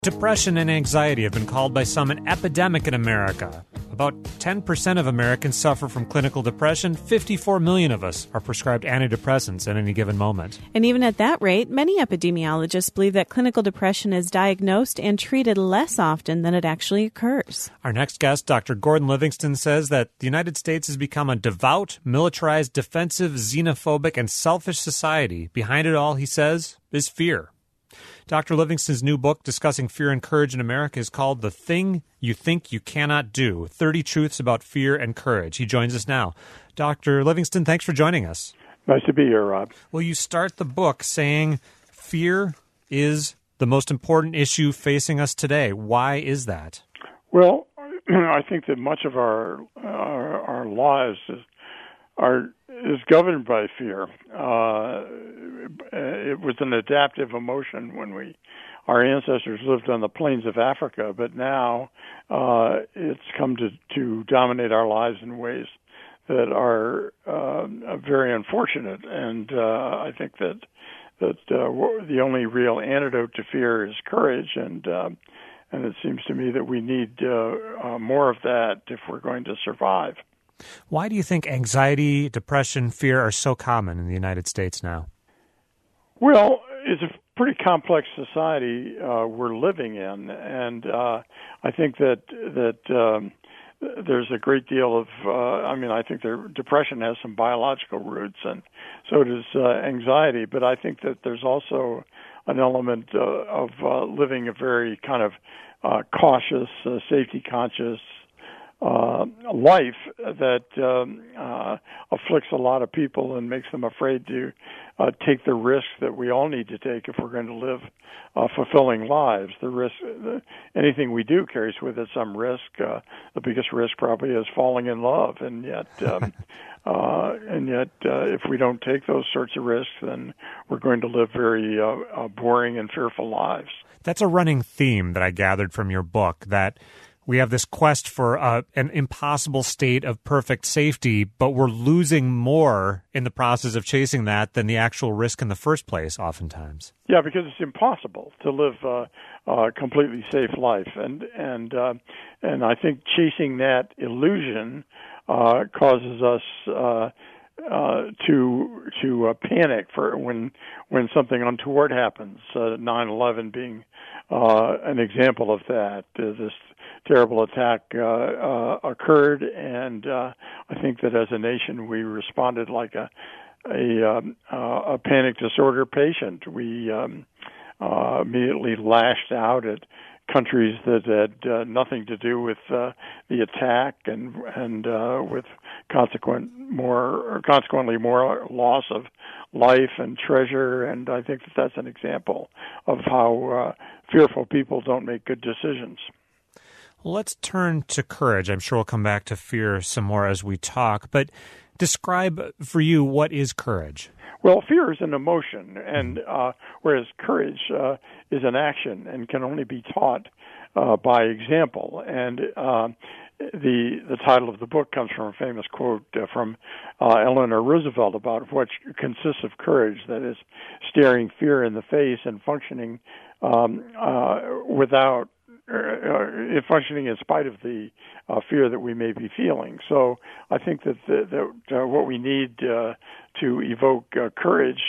Depression and anxiety have been called by some an epidemic in America. About 10% of Americans suffer from clinical depression. 54 million of us are prescribed antidepressants at any given moment. And even at that rate, many epidemiologists believe that clinical depression is diagnosed and treated less often than it actually occurs. Our next guest, Dr. Gordon Livingston, says that the United States has become a devout, militarized, defensive, xenophobic, and selfish society. Behind it all, he says, is fear. Dr. Livingston's new book discussing fear and courage in America is called The Thing You Think You Cannot Do, 30 Truths About Fear and Courage. He joins us now. Dr. Livingston, thanks for joining us. Nice to be here, Rob. Well, you start the book saying fear is the most important issue facing us today. Why is that? Well, I think that much of our lives is governed by fear. It was an adaptive emotion when our ancestors lived on the plains of Africa, but now it's come to dominate our lives in ways that are very unfortunate. And I think that the only real antidote to fear is courage, and it seems to me that we need more of that if we're going to survive. Why do you think anxiety, depression, fear are so common in the United States now? Well, it's a pretty complex society we're living in, and I think that there's a great deal of, I think depression has some biological roots, and so does anxiety, but I think that there's also an element of living a very kind of cautious, safety-conscious life that afflicts a lot of people and makes them afraid to take the risks that we all need to take if we're going to live fulfilling lives. The risk, anything we do carries with it some risk. The biggest risk probably is falling in love, and yet if we don't take those sorts of risks, then we're going to live very boring and fearful lives. That's a running theme that I gathered from your book, that we have this quest for an impossible state of perfect safety, but we're losing more in the process of chasing that than the actual risk in the first place, oftentimes. Yeah, because it's impossible to live a completely safe life, and I think chasing that illusion causes us to panic for when something untoward happens. 9/11 being an example of that. This terrible attack occurred, and I think that as a nation we responded like a panic disorder patient. We immediately lashed out at countries that had nothing to do with the attack, and with consequently more loss of life and treasure. And I think that that's an example of how fearful people don't make good decisions. Well, let's turn to courage. I'm sure we'll come back to fear some more as we talk, but describe for you, what is courage? Well, fear is an emotion, and whereas courage is an action and can only be taught by example. And the title of the book comes from a famous quote from Eleanor Roosevelt about what consists of courage, that is, staring fear in the face and functioning functioning in spite of the fear that we may be feeling. So I think that what we need to evoke courage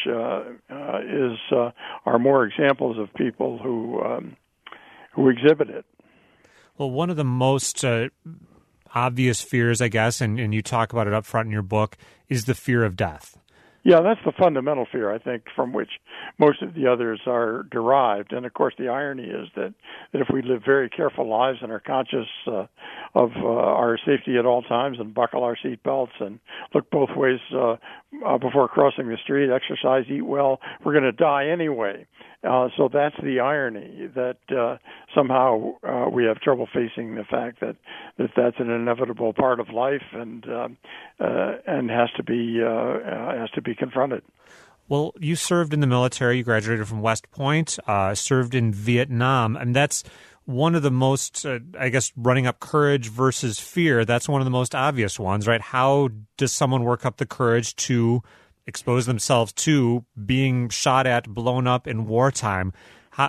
are more examples of people who exhibit it. Well, one of the most obvious fears, I guess, and you talk about it up front in your book, is the fear of death. Yeah, that's the fundamental fear, I think, from which most of the others are derived. And, of course, the irony is that if we live very careful lives and are conscious of our safety at all times and buckle our seat belts and look both ways before crossing the street, exercise, eat well, we're going to die anyway. So that's the irony, that somehow we have trouble facing the fact that that's an inevitable part of life and has to be confronted. Well, you served in the military. You graduated from West Point, served in Vietnam, and that's one of the most, running up courage versus fear. That's one of the most obvious ones, right? How does someone work up the courage to expose themselves to being shot at, blown up in wartime?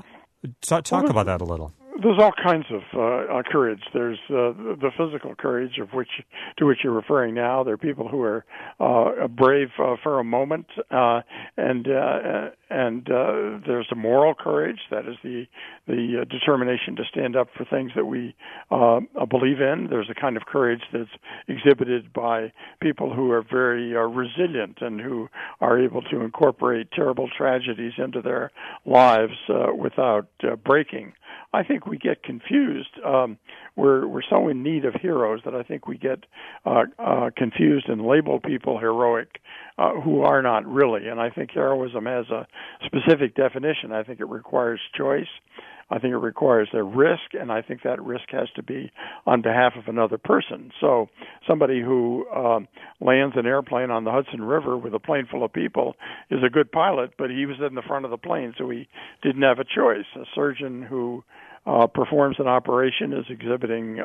Talk about that a little. There's all kinds of courage. There's the physical courage to which you're referring now. There are people who are brave for a moment, and there's a moral courage. That is the determination to stand up for things that we believe in. There's a kind of courage that's exhibited by people who are very resilient and who are able to incorporate terrible tragedies into their lives without breaking. I think we get confused. We're so in need of heroes that I think we get confused and label people heroic who are not really. And I think heroism has a specific definition. I think it requires choice. I think it requires a risk, and I think that risk has to be on behalf of another person. So somebody who lands an airplane on the Hudson River with a plane full of people is a good pilot, but he was in the front of the plane, so he didn't have a choice. A surgeon who performs an operation is exhibiting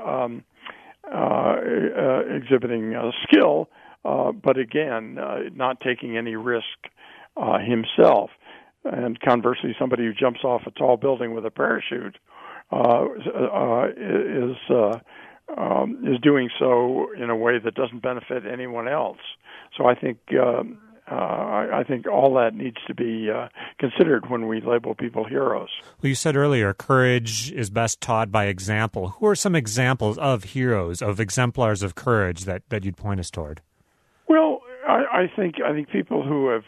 skill, but again, not taking any risk himself. And conversely, somebody who jumps off a tall building with a parachute is doing so in a way that doesn't benefit anyone else. So I think all that needs to be considered when we label people heroes. Well, you said earlier, courage is best taught by example. Who are some examples of heroes, of exemplars of courage that you'd point us toward? Well, I think people who have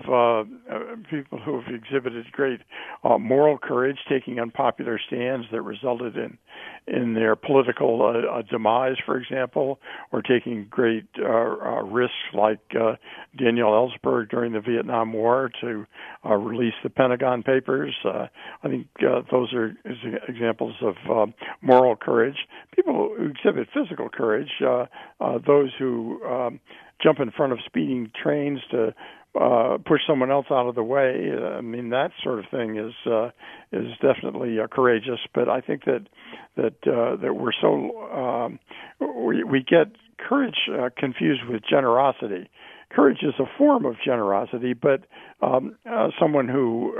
exhibited great moral courage, taking unpopular stands that resulted in their political demise, for example, or taking great risks like Daniel Ellsberg during the Vietnam War to release the Pentagon Papers. I think those are examples of moral courage. People who exhibit physical courage, those who jump in front of speeding trains to push someone else out of the way. I mean, that sort of thing is definitely courageous. But I think that we're so we get courage confused with generosity. Courage is a form of generosity, but someone who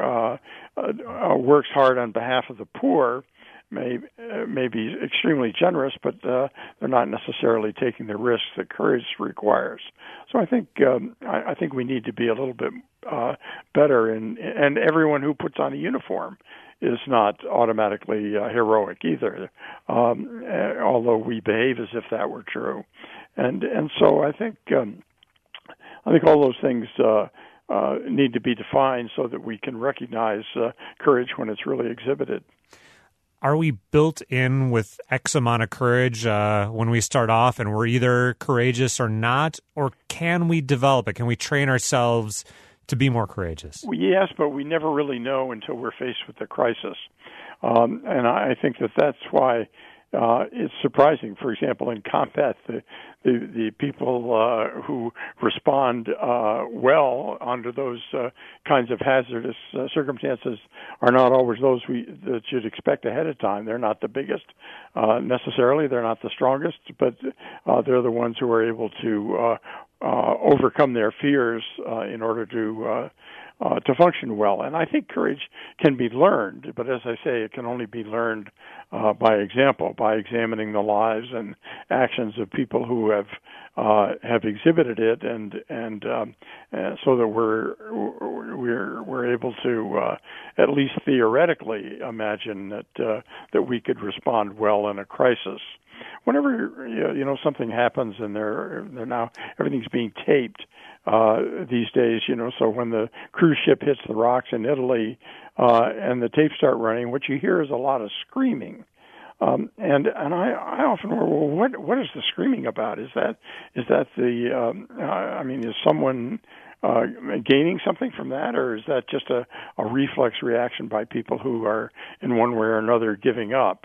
works hard on behalf of the poor may be extremely generous, but they're not necessarily taking the risks that courage requires. So I think we need to be a little bit better, and everyone who puts on a uniform is not automatically heroic either, although we behave as if that were true. And so I think all those things need to be defined so that we can recognize courage when it's really exhibited. Are we built in with X amount of courage when we start off, and we're either courageous or not, or can we develop it? Can we train ourselves to be more courageous? Yes, but we never really know until we're faced with the crisis. And I think that's why it's surprising. For example, in combat, the people who respond well under those kinds of hazardous circumstances are not always those that you'd expect ahead of time. They're not the biggest necessarily. They're not the strongest, but they're the ones who are able to overcome their fears in order to function well. And I think courage can be learned, but as I say, it can only be learned by example, by examining the lives and actions of people who have exhibited it, and so that we're able to at least theoretically imagine that we could respond well in a crisis. Whenever something happens and they're now everything's being taped these days, so when the cruise ship hits the rocks in Italy and the tapes start running, what you hear is a lot of screaming. And I often wonder, well, what is the screaming about? Is that the is someone gaining something from that, or is that just a reflex reaction by people who are in one way or another giving up?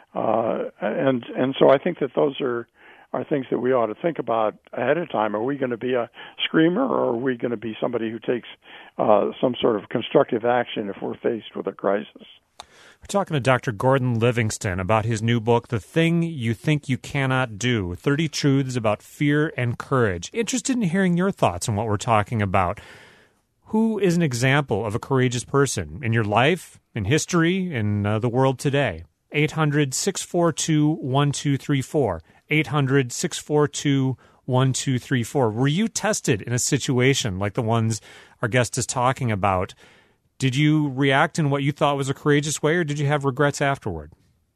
And so I think that those are things that we ought to think about ahead of time. Are we going to be a screamer, or are we going to be somebody who takes some sort of constructive action if we're faced with a crisis? We're talking to Dr. Gordon Livingston about his new book, The Thing You Think You Cannot Do, 30 Truths About Fear and Courage. Interested in hearing your thoughts on what we're talking about. Who is an example of a courageous person in your life, in history, in the world today. 800-642-1234. 800-642-1234. Were you tested in a situation like the ones our guest is talking about? Did you react in what you thought was a courageous way, or did you have regrets afterward?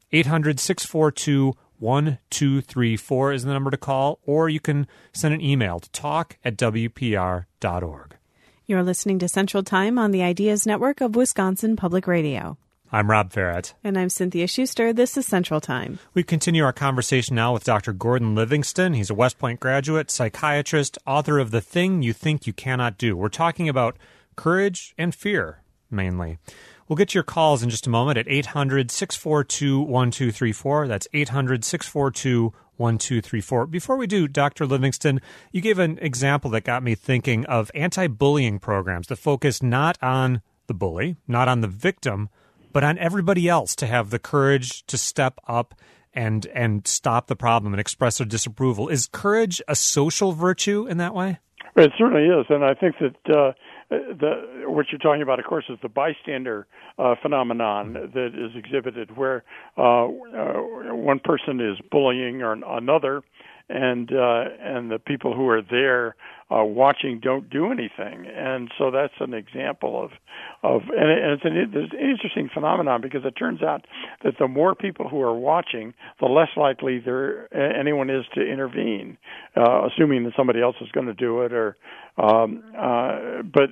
800-642-1234 is the number to call, or you can send an email to talk@wpr.org. You're listening to Central Time on the Ideas Network of Wisconsin Public Radio. I'm Rob Farrett. And I'm Cynthia Schuster. This is Central Time. We continue our conversation now with Dr. Gordon Livingston. He's a West Point graduate, psychiatrist, author of The Thing You Think You Cannot Do. We're talking about courage and fear, mainly. We'll get your calls in just a moment at 800-642-1234. That's 800-642-1234. Before we do, Dr. Livingston, you gave an example that got me thinking of anti-bullying programs that focus not on the bully, not on the victim, but on everybody else to have the courage to step up and stop the problem and express their disapproval. Is courage a social virtue in that way? It certainly is, and I think that what you're talking about, of course, is the bystander phenomenon that is exhibited, where one person is bullying or another, and the people who are there watching don't do anything, and so that's an example of it's an interesting phenomenon, because it turns out that the more people who are watching, the less likely anyone is to intervene, assuming that somebody else is going to do it, or but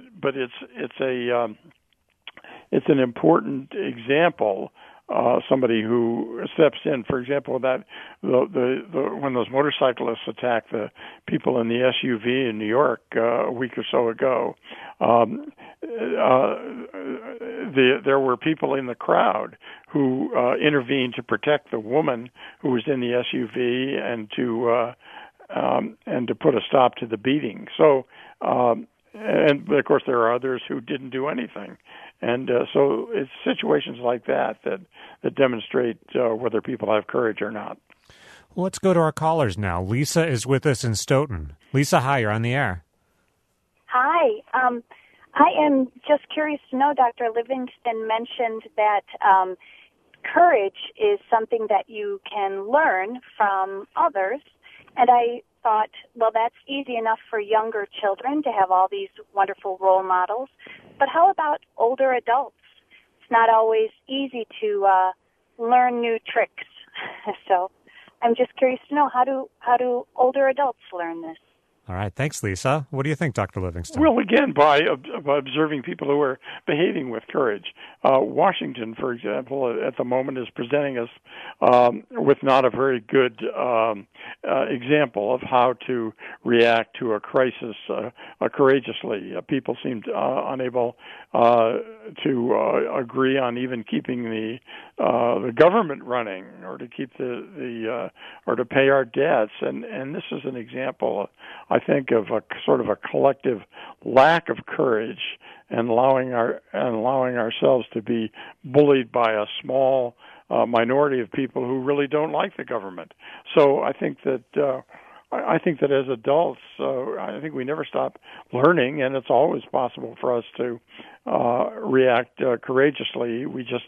it's an important example. Somebody who steps in, for example, that when those motorcyclists attacked the people in the SUV in New York a week or so ago, there were people in the crowd who intervened to protect the woman who was in the SUV and to put a stop to the beating. So, and of course, there are others who didn't do anything. And so it's situations like that demonstrate whether people have courage or not. Well, let's go to our callers now. Lisa is with us in Stoughton. Lisa, hi, you're on the air. Hi. I am just curious to know, Dr. Livingston mentioned that courage is something that you can learn from others. And I thought, well, that's easy enough for younger children to have all these wonderful role models. But how about older adults? It's not always easy to learn new tricks. So I'm just curious to know, how do older adults learn this? All right. Thanks, Lisa. What do you think, Dr. Livingston? Well, again, by observing people who are behaving with courage. Washington, for example, at the moment is presenting us with not a very good example of how to react to a crisis courageously. People seemed unable to agree on even keeping the government running, or to keep or to pay our debts, and this is an example, I think, of a sort of a collective lack of courage, and allowing ourselves to be bullied by a small minority of people who really don't like the government. So I think that as adults, I think we never stop learning, and it's always possible for us to react courageously. We just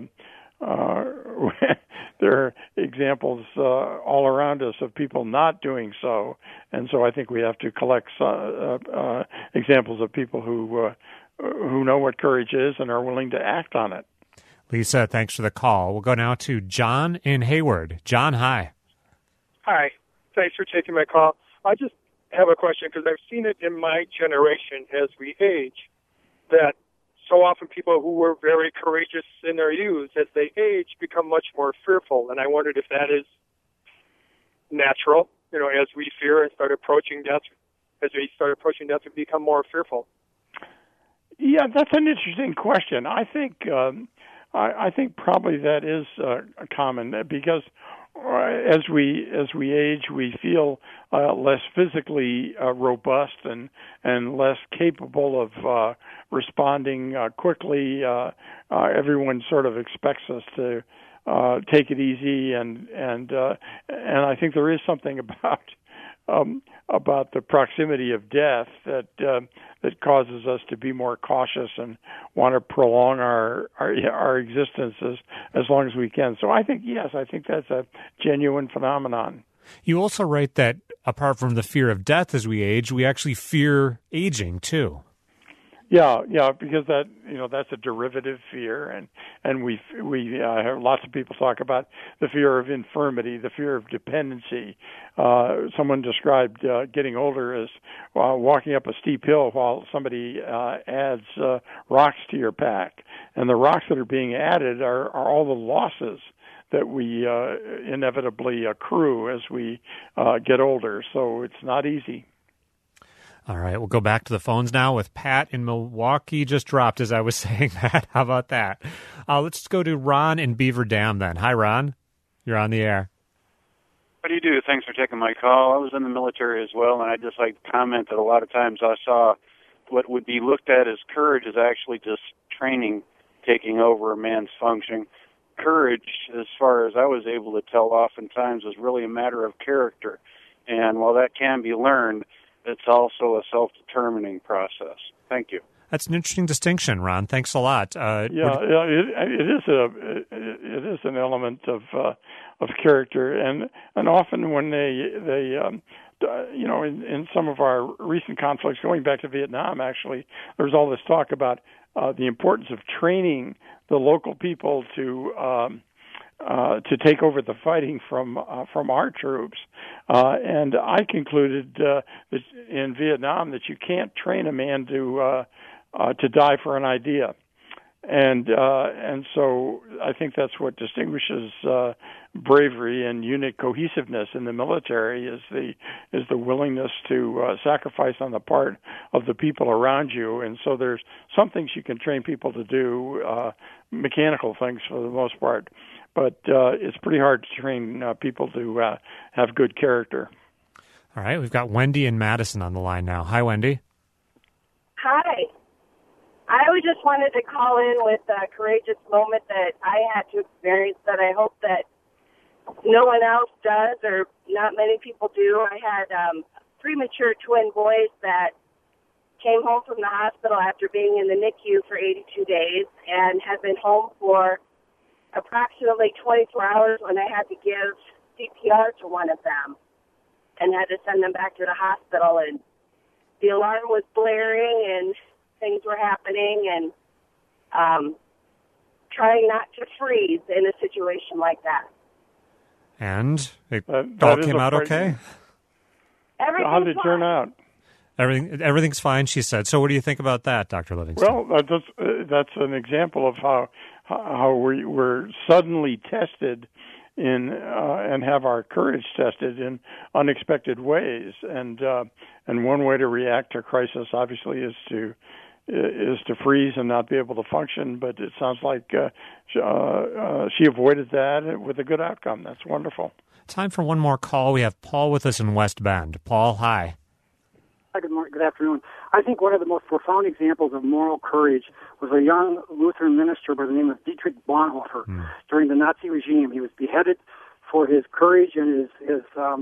there are examples all around us of people not doing so, and so I think we have to collect examples of people who know what courage is and are willing to act on it. Lisa, thanks for the call. We'll go now to John in Hayward. John, hi. Hi. Thanks for taking my call. I just have a question, because I've seen it in my generation as we age, that so often people who were very courageous in their youth, as they age, become much more fearful. And I wondered if that is natural, as we fear and start approaching death, we become more fearful. Yeah, that's an interesting question. I think probably that is common, because as we age, we feel less physically robust and less capable of responding quickly. Everyone sort of expects us to take it easy, and I think there is something about about the proximity of death that causes us to be more cautious and want to prolong our existence as long as we can. So I think that's a genuine phenomenon. You also write that apart from the fear of death as we age, we actually fear aging too. Yeah, because that's a derivative fear, and we have lots of people talk about the fear of infirmity, the fear of dependency. Someone described getting older as walking up a steep hill while somebody adds rocks to your pack, and the rocks that are being added are all the losses that we inevitably accrue as we get older. So it's not easy. All right, we'll go back to the phones now with Pat in Milwaukee. Just dropped as I was saying that. How about that? Let's go to Ron in Beaver Dam then. Hi, Ron. You're on the air. What do you do? Thanks for taking my call. I was in the military as well, and I'd just like to comment that a lot of times I saw what would be looked at as courage is actually just training taking over a man's functioning. Courage, as far as I was able to tell, oftentimes was really a matter of character. And while that can be learned, it's also a self-determining process. Thank you. That's an interesting distinction, Ron. Thanks a lot. It is an element of character, and often when they in some of our recent conflicts, going back to Vietnam, actually, there's all this talk about the importance of training the local people to take over the fighting from our troops, and I concluded that in Vietnam that you can't train a man to die for an idea, and so I think that's what distinguishes bravery and unit cohesiveness in the military is the willingness to sacrifice on the part of the people around you. And so there's some things you can train people to do, mechanical things for the most part. But it's pretty hard to train people to have good character. All right, we've got Wendy and Madison on the line now. Hi, Wendy. Hi. I just wanted to call in with a courageous moment that I had to experience that I hope that no one else does or not many people do. I had premature twin boys that came home from the hospital after being in the NICU for 82 days and had been home for approximately 24 hours when I had to give CPR to one of them and had to send them back to the hospital. And the alarm was blaring and things were happening, and trying not to freeze in a situation like that. And it all came out okay? How did it turn out? Everything's fine, she said. So what do you think about that, Dr. Livingston? Well, that's an example of how we're suddenly tested and have our courage tested in unexpected ways. And one way to react to crisis, obviously, is to freeze and not be able to function. But it sounds like she avoided that with a good outcome. That's wonderful. Time for one more call. We have Paul with us in West Bend. Paul, hi. Hi, good morning. Good afternoon. I think one of the most profound examples of moral courage was a young Lutheran minister by the name of Dietrich Bonhoeffer. During the Nazi regime, he was beheaded for his courage and it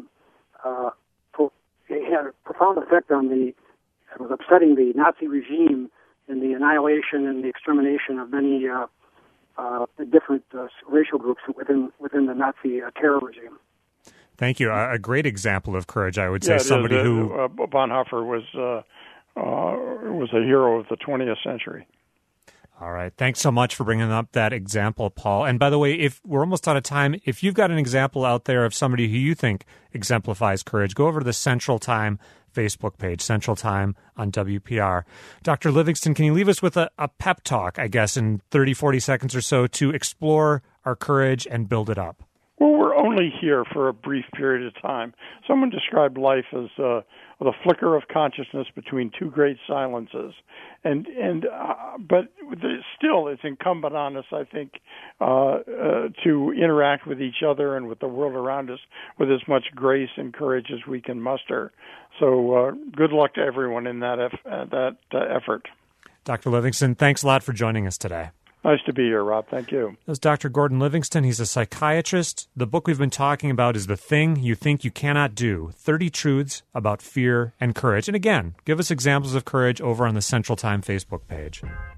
had a profound effect on it was upsetting the Nazi regime in the annihilation and the extermination of many different racial groups within the Nazi terror regime. Thank you. A great example of courage, I would say. Somebody who Bonhoeffer was a hero of the 20th century. All right. Thanks so much for bringing up that example, Paul. And by the way, if we're almost out of time, if you've got an example out there of somebody who you think exemplifies courage, go over to the Central Time Facebook page, Central Time on WPR. Dr. Livingston, can you leave us with a pep talk, I guess, in 30, 40 seconds or so to explore our courage and build it up? Well, we're only here for a brief period of time. Someone described life as the flicker of consciousness between two great silences, but still, it's incumbent on us, I think, to interact with each other and with the world around us with as much grace and courage as we can muster. So, good luck to everyone in that effort. Dr. Livingston, thanks a lot for joining us today. Nice to be here, Rob. Thank you. That's Dr. Gordon Livingston. He's a psychiatrist. The book we've been talking about is The Thing You Think You Cannot Do, 30 Truths About Fear and Courage. And again, give us examples of courage over on the Central Time Facebook page.